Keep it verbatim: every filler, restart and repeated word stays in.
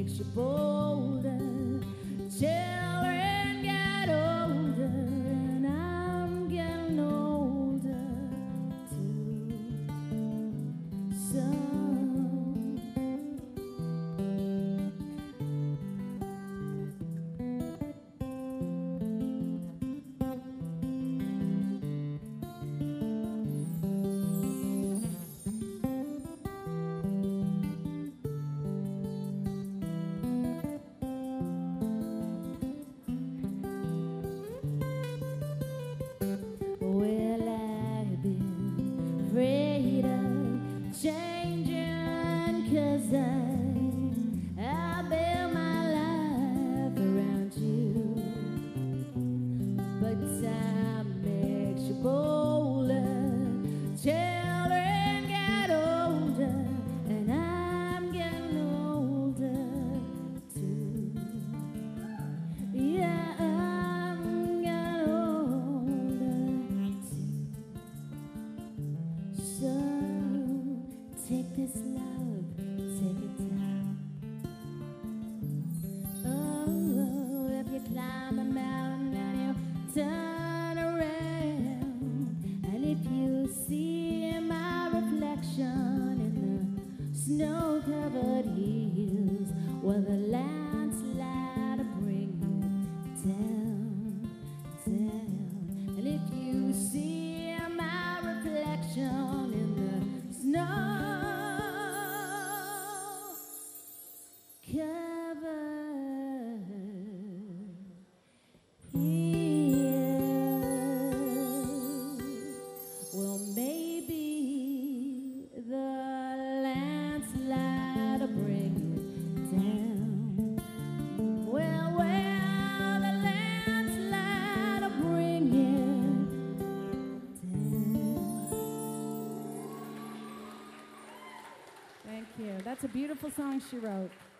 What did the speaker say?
makes you bolder. Children get older, and I'm getting older too. So well, I've been afraid of changing, 'cause I, I built my life around you. But time makes you bolder. Children get older, and I'm getting older too. Yeah, I'm getting older. So take this love, take it down. Oh, if you climb a mountain and you turn around, and if you see my reflection in the snow-covered hills, well, the landslide will bring you down, down. And if you see my reflection in the snow covered hills, well, maybe the landslide will bring you down. Well, well, the landslide will bring you down. Thank you. That's a beautiful song she wrote.